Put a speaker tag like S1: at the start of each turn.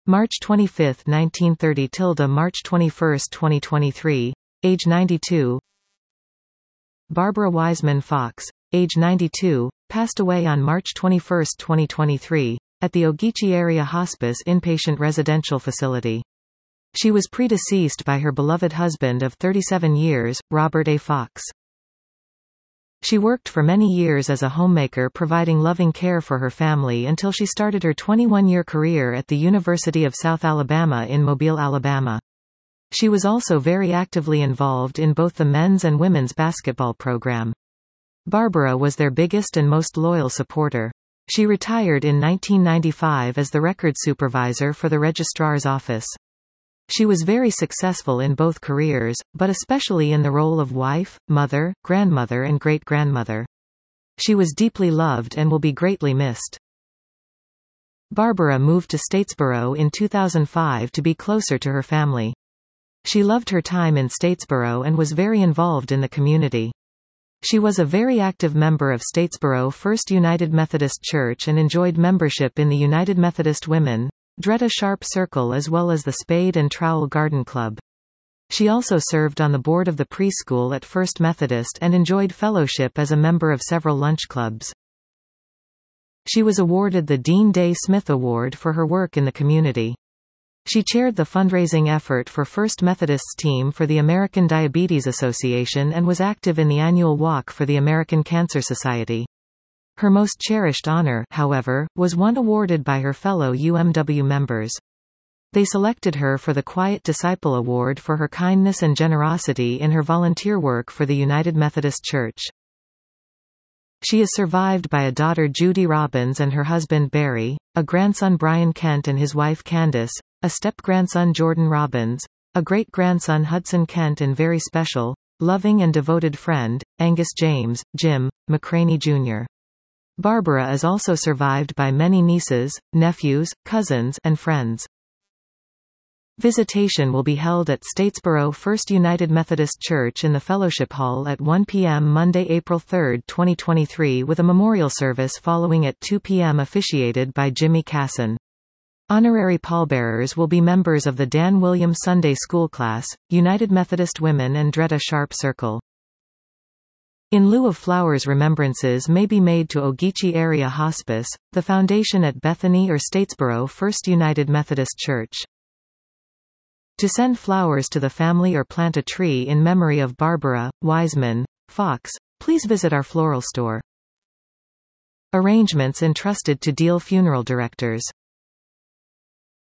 S1: March 25, 1930 – March 21, 2023, age 92. Barbara Wiseman Fox, age 92, passed away on March 21, 2023, at the Ogeechee Area Hospice Inpatient Residential Facility. She was predeceased by her beloved husband of 37 years, Robert A. Fox. She worked for many years as a homemaker providing loving care for her family until she started her 21-year career at the University of South Alabama in Mobile, Alabama. She was also very actively involved in both the men's and women's basketball program. Barbara was their biggest and most loyal supporter. She retired in 1995 as the records supervisor for the Registrar's Office. She was very successful in both careers, but especially in the role of wife, mother, grandmother and great-grandmother. She was deeply loved and will be greatly missed. Barbara moved to Statesboro in 2005 to be closer to her family. She loved her time in Statesboro and was very involved in the community. She was a very active member of Statesboro First United Methodist Church and enjoyed membership in the United Methodist Women, Dretta Sharp Circle as well as the Spade and Trowel Garden Club. She also served on the board of the preschool at First Methodist and enjoyed fellowship as a member of several lunch clubs. She was awarded the Dean Day Smith Award for her work in the community. She chaired the fundraising effort for First Methodist's team for the American Diabetes Association and was active in the annual walk for the American Cancer Society. Her most cherished honor, however, was one awarded by her fellow UMW members. They selected her for the Quiet Disciple Award for her kindness and generosity in her volunteer work for the United Methodist Church. She is survived by a daughter Judy Robbins and her husband Barry, a grandson Brian Kent and his wife Candace, a step-grandson Jordan Robbins, a great-grandson Hudson Kent and very special, loving and devoted friend, Angus James, Jim, McCraney Jr. Barbara is also survived by many nieces, nephews, cousins, and friends. Visitation will be held at Statesboro First United Methodist Church in the Fellowship Hall at 1 p.m. Monday, April 3, 2023 with a memorial service following at 2 p.m. officiated by Jimmy Casson. Honorary pallbearers will be members of the Dan Williams Sunday School Class, United Methodist Women and Dretta Sharp Circle. In lieu of flowers, remembrances may be made to Ogeechee Area Hospice, the foundation at Bethany or Statesboro First United Methodist Church. To send flowers to the family or plant a tree in memory of Barbara Wiseman Fox, please visit our floral store. Arrangements entrusted to Deal Funeral Directors.